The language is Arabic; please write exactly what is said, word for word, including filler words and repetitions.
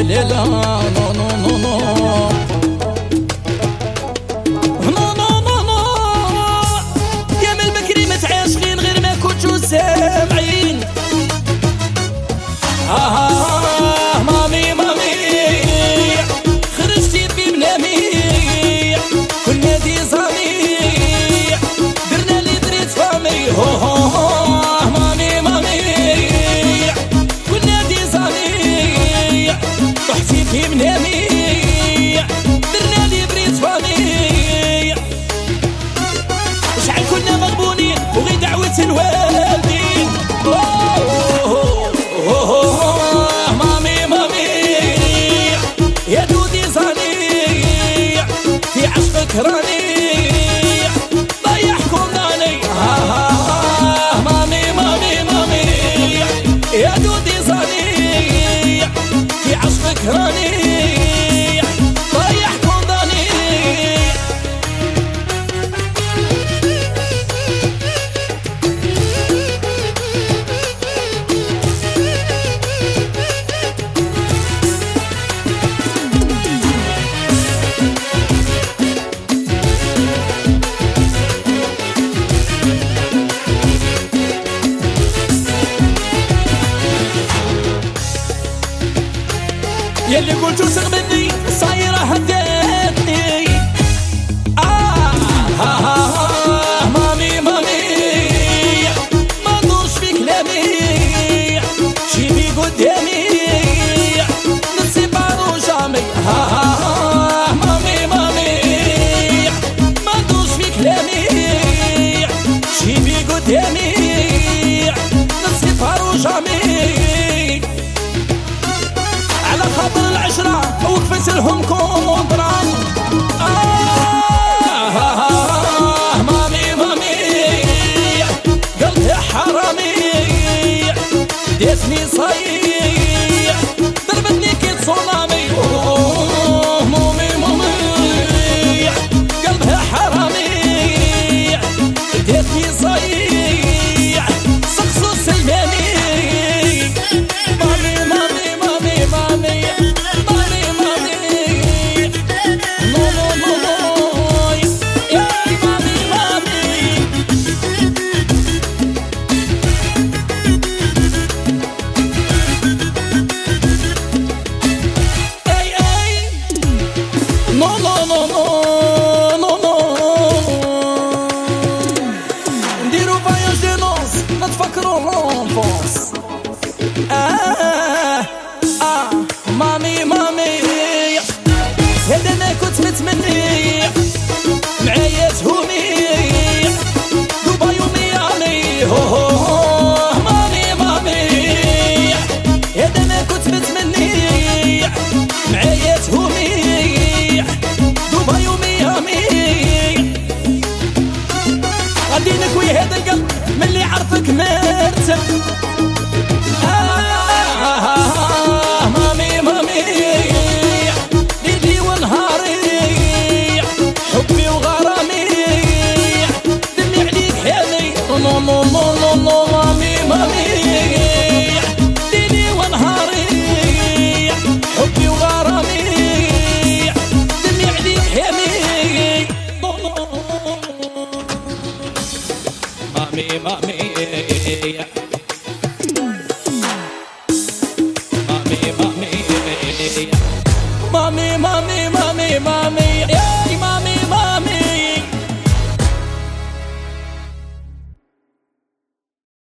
لا لا نو نو نو نو نو نو نو نو يا من البكري ما تعاشقين غير ما كنتو سامعين. آه آه مامي مامي خرجتي في منامي كنا دي زامي درنا لي دريت فامي. هو هو هو مامي مامي كنا دي زامي طحتي في منامي درنا لي دريت فامي. شحال كنا مغبونين وغي دعوة الوالدين. مامي مامي يا دودي زاني في عشقك راني ضيعكم ناني. مامي مامي مامي يا دودي زاني في عشقك راني ضيعكم ضاني. يلي قلتو سغبني صايرة هديتني. آه آه آه مامي مامي ما ندورش في كلامي جيبي قدامي نسيبارو جامي. آه آه مامي مامي ما ندورش في كلامي جيبي قدامي نسيبارو جامي. على خاطر العشرة وقفت لهم كونطران. آه, آه, آه مامي مامي قلبي حرامي ديتني صيح ضربتني كي تصونامي. أوه مامي مامي قلبي حرامي ديتني صيح سقسو سلماني. No no no no no no نديرو فاياج دي نوس نتفكرو لونفونس. آه آه مامي مامي هذا ما كنت متمني معايا تهوني دبي وميامي. هو هو هو مامي مامي هذا ما كنت متمني معايا تهوني دبي وميامي. غادي نكوي هذا القلب ملي عرفك مرتب. آه آه آه مامي مامي ليلي ونهاري حبي وغرامي دمي عليك حالي. نو نو نو نو نو مامي مامي ليلي ونهاري حبي وغرامي دمي عليك حالي. مامي مامي